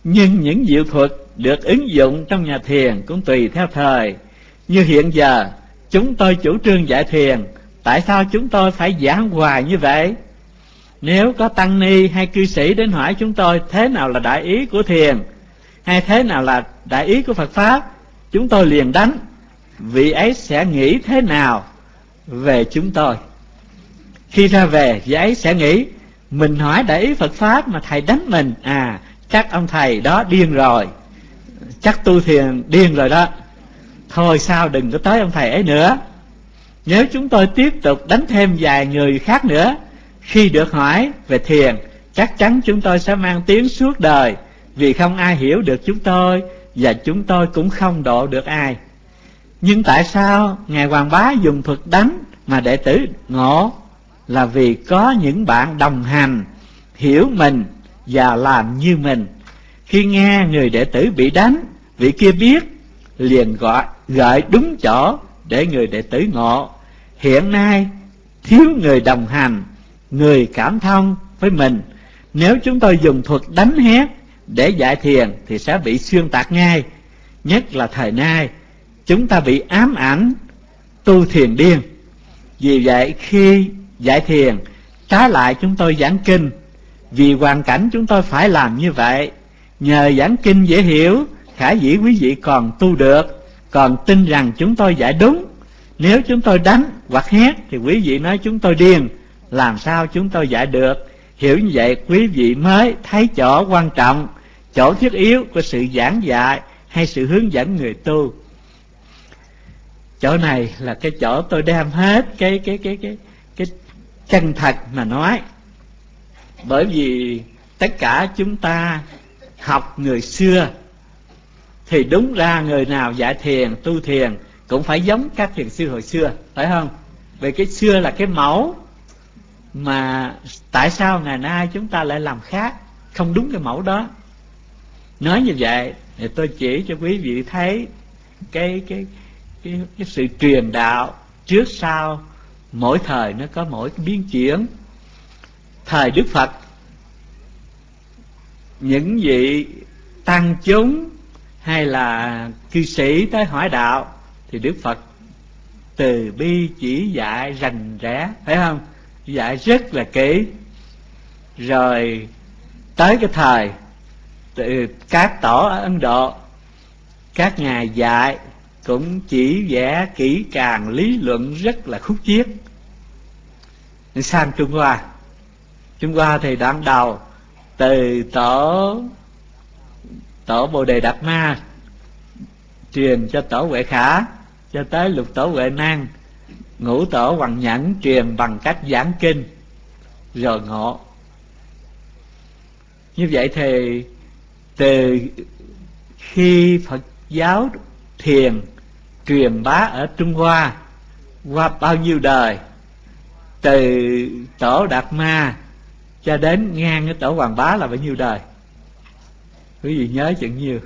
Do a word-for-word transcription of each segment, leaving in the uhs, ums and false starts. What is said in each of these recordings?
Nhưng những diệu thuật được ứng dụng trong nhà thiền cũng tùy theo thời. Như hiện giờ chúng tôi chủ trương dạy thiền, tại sao chúng tôi phải giảng hoài như vậy? Nếu có tăng ni hay cư sĩ đến hỏi chúng tôi thế nào là đại ý của thiền, hay thế nào là đại ý của Phật Pháp, chúng tôi liền đánh, vị ấy sẽ nghĩ thế nào về chúng tôi? Khi ra về, vị ấy sẽ nghĩ, mình hỏi đại ý Phật Pháp mà thầy đánh mình, à, chắc ông thầy đó điên rồi, chắc tu thiền điên rồi đó, thôi sao đừng có tới ông thầy ấy nữa. Nếu chúng tôi tiếp tục đánh thêm vài người khác nữa, khi được hỏi về thiền, chắc chắn chúng tôi sẽ mang tiếng suốt đời, vì không ai hiểu được chúng tôi, và chúng tôi cũng không độ được ai. Nhưng tại sao Ngài Hoàng Bá dùng thuật đánh mà đệ tử ngộ? Là vì có những bạn đồng hành, hiểu mình và làm như mình. Khi nghe người đệ tử bị đánh, vị kia biết, liền gọi gợi đúng chỗ để người đệ tử ngộ. Hiện nay thiếu người đồng hành, người cảm thông với mình. Nếu chúng tôi dùng thuật đánh hét để dạy thiền thì sẽ bị xuyên tạc ngay. Nhất là thời nay, chúng ta bị ám ảnh tu thiền điên. Vì vậy khi dạy thiền, trái lại chúng tôi giảng kinh, vì hoàn cảnh chúng tôi phải làm như vậy. Nhờ giảng kinh dễ hiểu, khả dĩ quý vị còn tu được, còn tin rằng chúng tôi dạy đúng. Nếu chúng tôi đánh hoặc hét thì quý vị nói chúng tôi điên, làm sao chúng tôi dạy được? Hiểu như vậy quý vị mới thấy chỗ quan trọng, chỗ thiết yếu của sự giảng dạy hay sự hướng dẫn người tu. Chỗ này là cái chỗ tôi đem hết cái cái cái cái cái chân thật mà nói. Bởi vì tất cả chúng ta học người xưa thì đúng ra người nào dạy thiền, tu thiền cũng phải giống các thiền sư hồi xưa, phải không? Vì cái xưa là cái mẫu, mà tại sao ngày nay chúng ta lại làm khác, không đúng cái mẫu đó? Nói như vậy thì tôi chỉ cho quý vị thấy cái cái cái, cái sự truyền đạo trước sau, mỗi thời nó có mỗi cái biến chuyển. Thời Đức Phật, những vị tăng chúng hay là cư sĩ tới hỏi đạo thì Đức Phật từ bi chỉ dạy rành rẽ, phải không? Dạy rất là kỹ. Rồi tới cái thời từ các tổ ở Ấn Độ, các ngài dạy cũng chỉ vẽ kỹ càng, lý luận rất là khúc chiết. Sang Trung Hoa, Trung Hoa thì đoạn đầu từ tổ tổ Bồ Đề Đạt Ma truyền cho tổ Huệ Khả, cho tới lục tổ Huệ Năng, ngũ tổ Hoằng Nhẫn truyền bằng cách giảng kinh rồi ngộ. Như vậy thì từ khi Phật giáo thiền truyền bá ở Trung Hoa qua bao nhiêu đời, từ tổ Đạt Ma cho đến ngang cái tổ Hoàng Bá là bao nhiêu đời? Quý vị nhớ chừng nhiêu?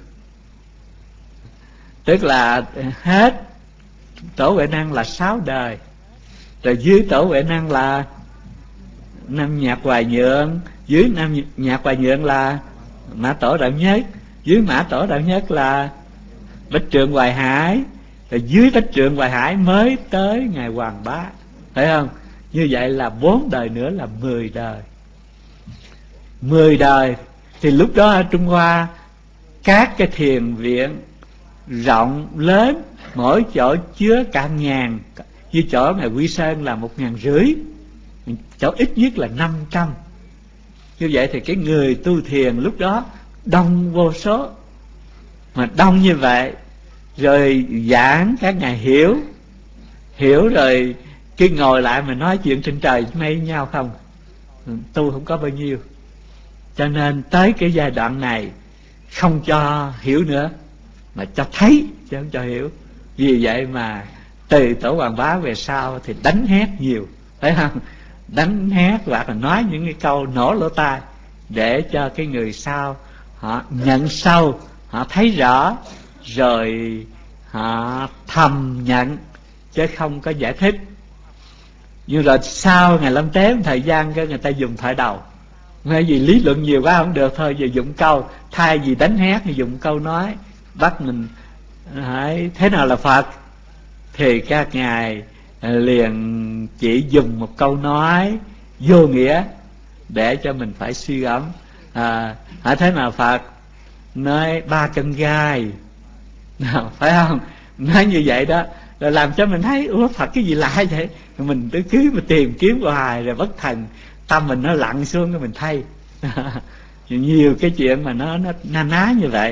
Tức là hết tổ Huệ Năng là sáu đời, rồi dưới tổ Huệ Năng là Nam Nhạc Hoài Nhượng, dưới Nam Nhạc Hoài Nhượng là Mã Tổ Đạo Nhất, dưới Mã Tổ Đạo Nhất là Bách Trượng Hoài Hải, rồi dưới Bách Trượng Hoài Hải mới tới ngài Hoàng Bá, phải không? Như vậy là bốn đời nữa là mười đời. Mười đời thì lúc đó ở Trung Hoa các cái thiền viện rộng lớn, mỗi chỗ chứa cả ngàn, như chỗ ngài Quy Sơn là một ngàn rưỡi, chỗ ít nhất là năm trăm. Như vậy thì cái người tu thiền lúc đó đông vô số. Mà đông như vậy rồi giảng các ngài hiểu, hiểu rồi khi ngồi lại mà nói chuyện trên trời mây với nhau không, tu không có bao nhiêu. Cho nên tới cái giai đoạn này không cho hiểu nữa, mà cho thấy chứ không cho hiểu. Vì vậy mà từ tổ Hoàng Bá về sau thì đánh hét nhiều, phải không? Đánh hét hoặc là nói những cái câu nổ lỗ tai để cho cái người sau họ nhận sâu, họ thấy rõ, rồi họ thầm nhận chứ không có giải thích. Nhưng rồi sau ngày Lâm Tế thời gian cái người ta dùng thoại đầu, Bởi vì lý luận nhiều quá không được, thôi giờ dụng câu, thay vì đánh hát thì dụng câu nói, bắt mình hãy thế nào là Phật. Thì các ngài liền chỉ dùng một câu nói vô nghĩa để cho mình phải suy gẫm. À, hãy thế nào Phật? Nói ba cân gai, nào, phải không? Nói như vậy đó, rồi làm cho mình thấy ủa Phật cái gì lạ vậy? Mình cứ cứ mà tìm kiếm hoài rồi bất thần, tâm mình nó lặn xuống cái mình thay. Nhiều cái chuyện mà nó nó na ná như vậy.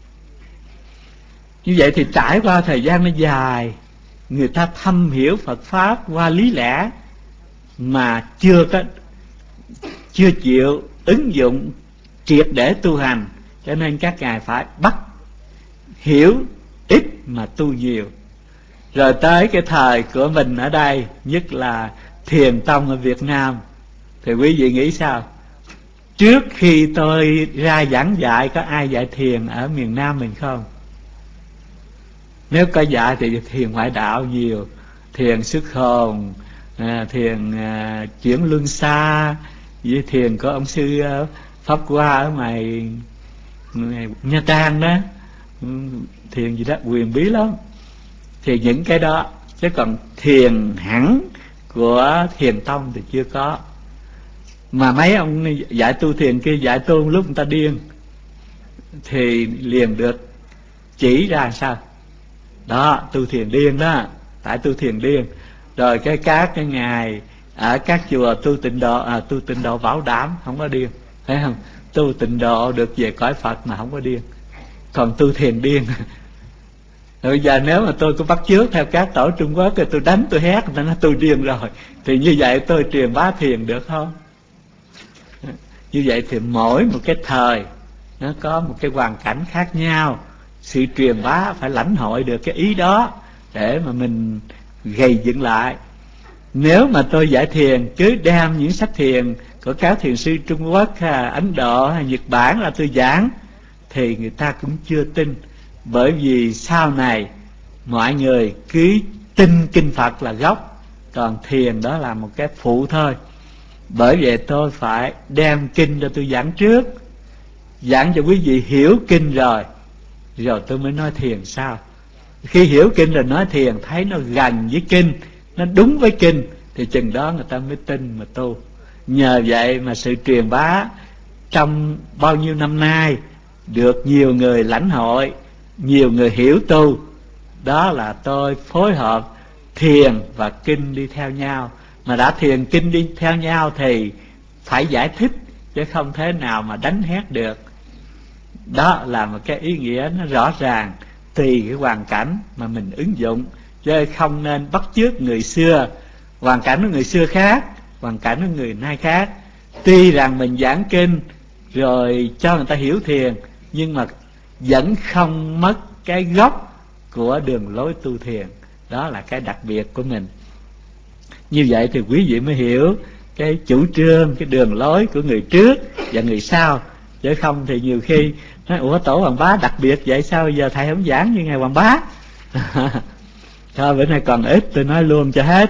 Như vậy thì trải qua thời gian nó dài, người ta thâm hiểu Phật pháp qua lý lẽ mà chưa có chưa chịu ứng dụng triệt để tu hành, cho nên các ngài phải bắt hiểu ít mà tu nhiều. Rồi tới cái thời của mình ở đây, nhất là Thiền tông ở Việt Nam, thì quý vị nghĩ sao? Trước khi tôi ra giảng dạy, có ai dạy thiền ở miền Nam mình không? Nếu có dạy thì thiền ngoại đạo nhiều, thiền xuất hồn, à, thiền à, chuyển luân xa, với thiền có ông sư Pháp Hoa ở ngoài, ngoài Nha Trang đó, thiền gì đó quyền bí lắm. Thì những cái đó, chứ còn thiền hẳn của Thiền tông thì chưa có. Mà mấy ông dạy tu thiền kia dạy tu lúc người ta điên thì liền được chỉ ra sao đó, tu thiền điên đó, tại tu thiền điên. Rồi cái các cái ngày ở các chùa tu tịnh độ, à, tu tịnh độ bảo đảm không có điên, thấy không? Tu tịnh độ được về cõi Phật mà không có điên, còn tu thiền điên. Bây giờ nếu mà tôi có bắt chước theo các tổ Trung Quốc thì tôi đánh tôi hét, người ta nói tôi điên rồi, thì như vậy tôi truyền bá thiền được không? Như vậy thì mỗi một cái thời nó có một cái hoàn cảnh khác nhau, sự truyền bá phải lãnh hội được cái ý đó để mà mình gầy dựng lại. Nếu mà tôi dạy thiền cứ đem những sách thiền của các thiền sư Trung Quốc hay Ấn Độ hay Nhật Bản là tôi giảng, thì người ta cũng chưa tin. Bởi vì sau này mọi người cứ tin kinh Phật là gốc, còn thiền đó là một cái phụ thôi. Bởi vậy tôi phải đem kinh cho tôi giảng trước, giảng cho quý vị hiểu kinh rồi, rồi tôi mới nói thiền sao. Khi hiểu kinh rồi nói thiền, thấy nó gần với kinh, nó đúng với kinh, thì chừng đó người ta mới tin mà tu. Nhờ vậy mà sự truyền bá trong bao nhiêu năm nay được nhiều người lãnh hội, nhiều người hiểu tu. Đó là tôi phối hợp thiền và kinh đi theo nhau. Mà đã thiền kinh đi theo nhau thì phải giải thích, chứ không thể nào mà đánh hét được. Đó là một cái ý nghĩa nó rõ ràng, tùy cái hoàn cảnh mà mình ứng dụng, chứ không nên bắt chước người xưa. Hoàn cảnh của người xưa khác, hoàn cảnh của người nay khác. Tuy rằng mình giảng kinh rồi cho người ta hiểu thiền, nhưng mà vẫn không mất cái gốc của đường lối tu thiền. Đó là cái đặc biệt của mình. Như vậy thì quý vị mới hiểu cái chủ trương, cái đường lối của người trước và người sau. Chứ không thì nhiều khi nói ủa tổ Hoàng Bá đặc biệt vậy, sao giờ thầy không giảng như ngày Hoàng Bá? Thôi bữa nay còn ít, tôi nói luôn cho hết.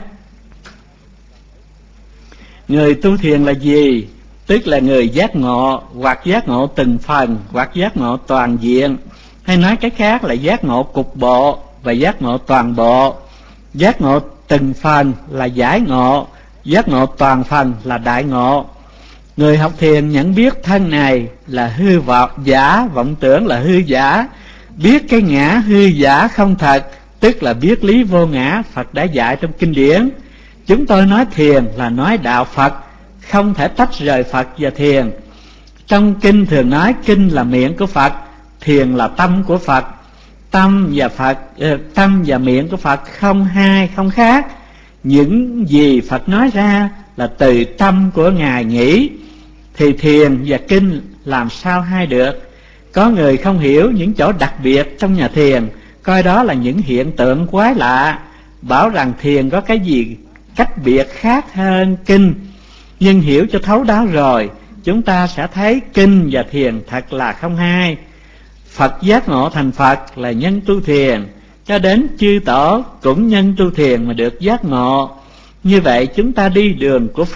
Người tu thiền là gì? Tức là người giác ngộ, hoặc giác ngộ từng phần, hoặc giác ngộ toàn diện. Hay nói cách khác là giác ngộ cục bộ và giác ngộ toàn bộ. Giác ngộ từng phần là giải ngộ, giác ngộ toàn phần là đại ngộ. Người học thiền nhận biết thân này là hư vọng giả, vọng tưởng là hư giả, biết cái ngã hư giả không thật, tức là biết lý vô ngã Phật đã dạy trong kinh điển. Chúng tôi nói thiền là nói đạo Phật, không thể tách rời Phật và thiền. Trong kinh thường nói kinh là miệng của Phật, thiền là tâm của Phật. Tâm và Phật, tâm và miệng của Phật không hai không khác. Những gì Phật nói ra là từ tâm của Ngài nghĩ, thì thiền và kinh làm sao hai được? Có người không hiểu những chỗ đặc biệt trong nhà thiền, coi đó là những hiện tượng quái lạ, bảo rằng thiền có cái gì cách biệt khác hơn kinh. Nhưng hiểu cho thấu đáo rồi, chúng ta sẽ thấy kinh và thiền thật là không hai. Phật giác ngộ thành Phật là nhân tu thiền, cho đến chư tổ cũng nhân tu thiền mà được giác ngộ. Như vậy chúng ta đi đường của Phật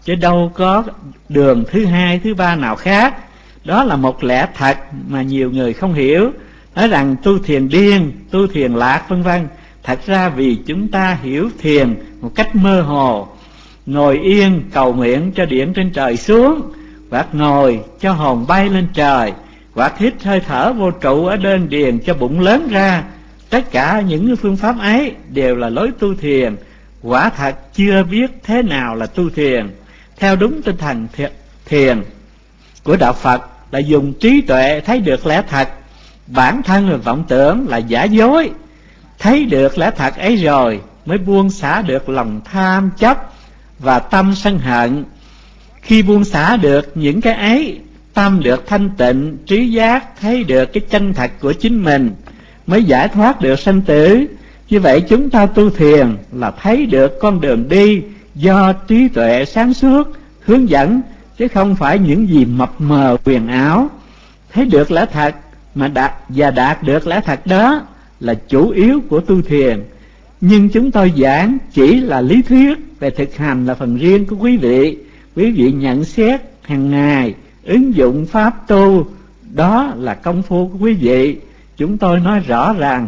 chứ đâu có đường thứ hai, thứ ba nào khác. Đó là một lẽ thật mà nhiều người không hiểu, nói rằng tu thiền điên, tu thiền lạc vân vân. Thật ra vì chúng ta hiểu thiền một cách mơ hồ, ngồi yên cầu nguyện cho điện trên trời xuống, hoặc ngồi cho hồn bay lên trời, hoặc hít hơi thở vô trụ ở đơn điền cho bụng lớn ra. Tất cả những phương pháp ấy đều là lối tu thiền, quả thật chưa biết thế nào là tu thiền. Theo đúng tinh thần thiền của Đạo Phật là dùng trí tuệ thấy được lẽ thật, bản thân là vọng tưởng là giả dối. Thấy được lẽ thật ấy rồi mới buông xả được lòng tham chấp và tâm sân hận. Khi buông xả được những cái ấy, tâm được thanh tịnh, trí giác thấy được cái chân thật của chính mình, mới giải thoát được sanh tử. Như vậy chúng ta tu thiền là thấy được con đường đi do trí tuệ sáng suốt hướng dẫn, chứ không phải những gì mập mờ huyền ảo. Thấy được lẽ thật mà đạt và đạt được lẽ thật đó là chủ yếu của tu thiền. Nhưng chúng tôi giảng chỉ là lý thuyết, về thực hành là phần riêng của quý vị. Quý vị nhận xét hàng ngày, ứng dụng pháp tu, đó là công phu của quý vị. Chúng tôi nói rõ ràng,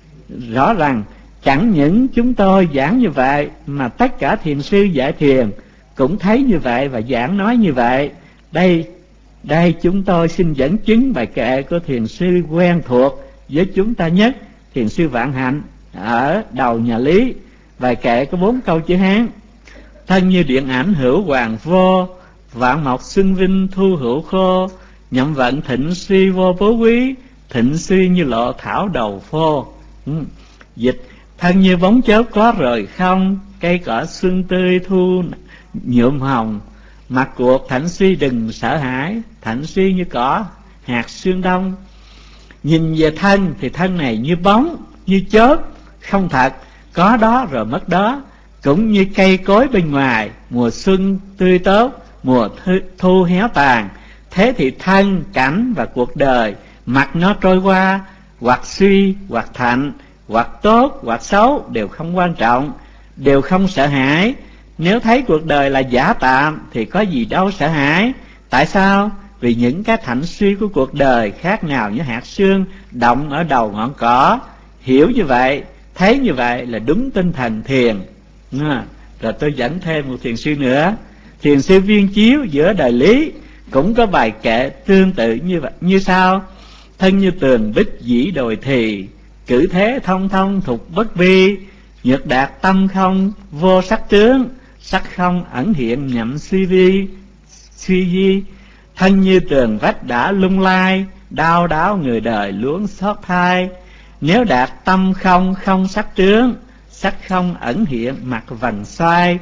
rõ ràng chẳng những chúng tôi giảng như vậy, mà tất cả thiền sư dạy thiền cũng thấy như vậy và giảng nói như vậy. Đây, đây chúng tôi xin dẫn chứng bài kệ của thiền sư quen thuộc với chúng ta nhất, thiền sư Vạn Hạnh ở đầu nhà Lý. Bài kệ có bốn câu chữ Hán: thân như điện ảnh hữu hoàng vô, vạn mộc xuân vinh thu hữu khô, nhậm vận thịnh suy vô bố quý, thịnh suy như lộ thảo đầu phô. Ừ. Dịch: thân như bóng chớp có rời không, cây cỏ xuân tươi thu nhuộm hồng, mặt cuộc thạnh suy đừng sợ hãi, thạnh suy như cỏ hạt sương đông. Nhìn về thân thì thân này như bóng, như chớp, không thật, có đó rồi mất đó. Cũng như cây cối bên ngoài, mùa xuân tươi tốt, mùa thu héo tàn. Thế thì thân, cảnh và cuộc đời, mặc nó trôi qua, hoặc suy, hoặc thạnh, hoặc tốt, hoặc xấu, đều không quan trọng, đều không sợ hãi. Nếu thấy cuộc đời là giả tạm thì có gì đâu sợ hãi. Tại sao? Vì những cái thạnh suy của cuộc đời khác nào như hạt sương động ở đầu ngọn cỏ. Hiểu như vậy, thấy như vậy là đúng tinh thần thiền. À, rồi tôi dẫn thêm một thiền sư nữa, thiền sư Viên Chiếu giữa đời Lý, cũng có bài kệ tương tự như vậy, như sau: thân như tường bích dĩ đồi thì, cử thế thông thông thục bất bi, nhược đạt tâm không vô sắc tướng, sắc không ẩn hiện nhậm suy vi suy di. Thân như tường vách đã lung lai, đau đáo người đời luống xót thai, nếu đạt tâm không không sắc tướng, sắc không ẩn hiện mặt vành xoay.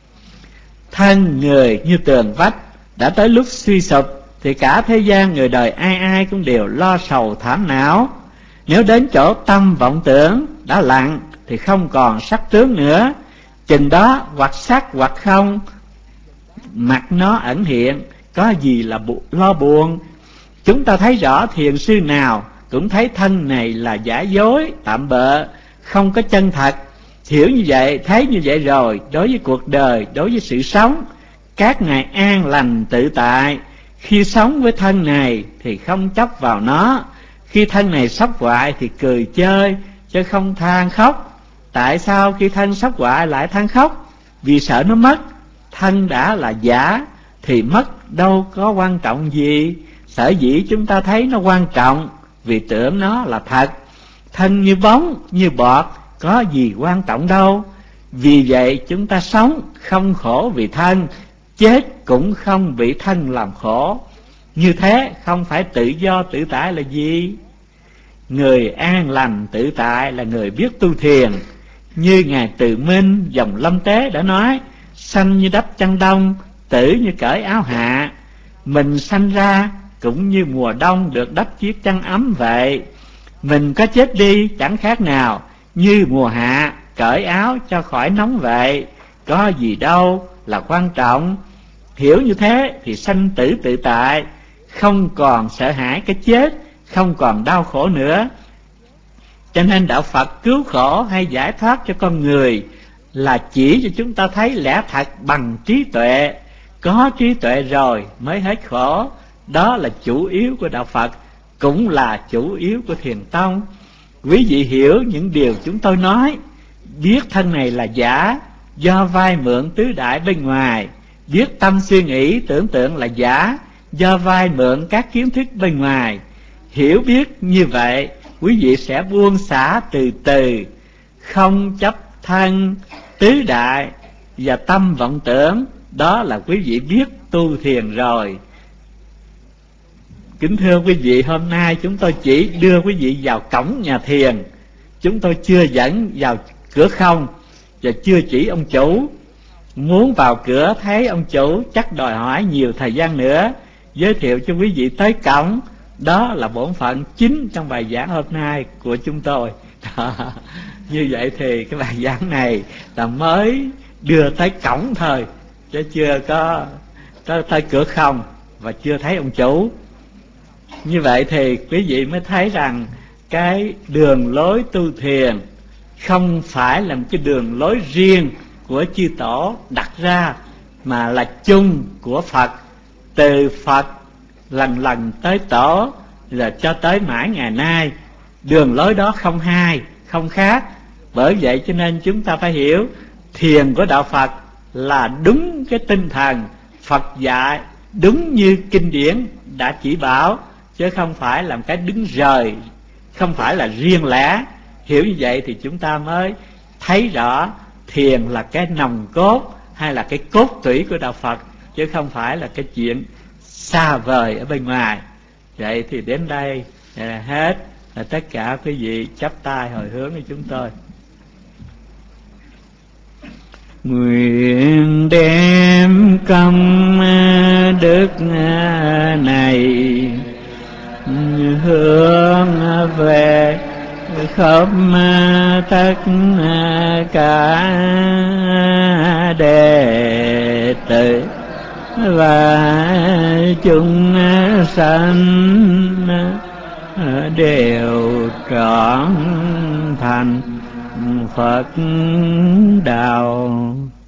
Thân người như tường vách, đã tới lúc suy sụp thì cả thế gian người đời ai ai cũng đều lo sầu thảm não. Nếu đến chỗ tâm vọng tưởng đã lặng thì không còn sắc tướng nữa, chừng đó hoặc sắc hoặc không, mặt nó ẩn hiện, có gì là bu- lo buồn. Chúng ta thấy rõ thiền sư nào cũng thấy thân này là giả dối, tạm bợ, không có chân thật. Hiểu như vậy, thấy như vậy rồi, đối với cuộc đời, đối với sự sống, các ngài an lành tự tại. Khi sống với thân này thì không chấp vào nó, khi thân này sốc hoại thì cười chơi, chứ không than khóc. Tại sao khi thân sốc hoại lại than khóc? Vì sợ nó mất. Thân đã là giả thì mất đâu có quan trọng gì. Sở dĩ chúng ta thấy nó quan trọng vì tưởng nó là thật. Thân như bóng, như bọt, có gì quan trọng đâu. Vì vậy chúng ta sống không khổ vì thân, chết cũng không bị thân làm khổ. Như thế không phải tự do tự tại là gì? Người an lành tự tại là người biết tu thiền. Như Ngài Từ Minh dòng Lâm Tế đã nói: sanh như đắp chăn đông, tử như cởi áo hạ. Mình sanh ra cũng như mùa đông được đắp chiếc chăn ấm vậy. Mình có chết đi chẳng khác nào như mùa hạ cởi áo cho khỏi nóng vậy. Có gì đâu là quan trọng. Hiểu như thế thì sanh tử tự tại, không còn sợ hãi cái chết, không còn đau khổ nữa. Cho nên đạo Phật cứu khổ hay giải thoát cho con người là chỉ cho chúng ta thấy lẽ thật bằng trí tuệ. có trí tuệ rồi mới hết khổ. Đó là chủ yếu của đạo Phật, cũng là chủ yếu của Thiền tông. Quý vị hiểu những điều chúng tôi nói, biết thân này là giả, do vay mượn tứ đại bên ngoài, biết tâm suy nghĩ tưởng tượng là giả, do vay mượn các kiến thức bên ngoài. Hiểu biết như vậy, quý vị sẽ buông xả từ từ, không chấp thân tứ đại và tâm vọng tưởng. Đó là quý vị biết tu thiền rồi. Kính thưa quý vị, hôm nay chúng tôi chỉ đưa quý vị vào cổng nhà thiền, chúng tôi chưa dẫn vào cửa không và chưa chỉ ông chủ. Muốn vào cửa thấy ông chủ chắc đòi hỏi nhiều thời gian nữa. Giới thiệu cho quý vị tới cổng, đó là bổn phận chính trong bài giảng hôm nay của chúng tôi. Như vậy thì cái bài giảng này là mới đưa tới cổng thôi, chứ chưa có tới, tới cửa không, và chưa thấy ông chủ. Như vậy thì quý vị mới thấy rằng cái đường lối tu thiền không phải là một cái đường lối riêng của chư tổ đặt ra, mà là chung của Phật. Từ Phật lần lần tới tổ, là cho tới mãi ngày nay. Đường lối đó không hai, không khác. Bởi vậy cho nên chúng ta phải hiểu thiền của đạo Phật là đúng cái tinh thần Phật dạy, đúng như kinh điển đã chỉ bảo, chứ không phải làm cái đứng rời, không phải là riêng lẻ. Hiểu như vậy thì chúng ta mới thấy rõ thiền là cái nòng cốt hay là cái cốt tủy của đạo Phật, chứ không phải là cái chuyện xa vời ở bên ngoài. Vậy thì đến đây à, hết là tất cả quý vị chắp tay hồi hướng với chúng tôi. Nguyện đem công đức này hướng về khắp tất cả đệ tử và chúng sanh đều trọn thành Phật đạo.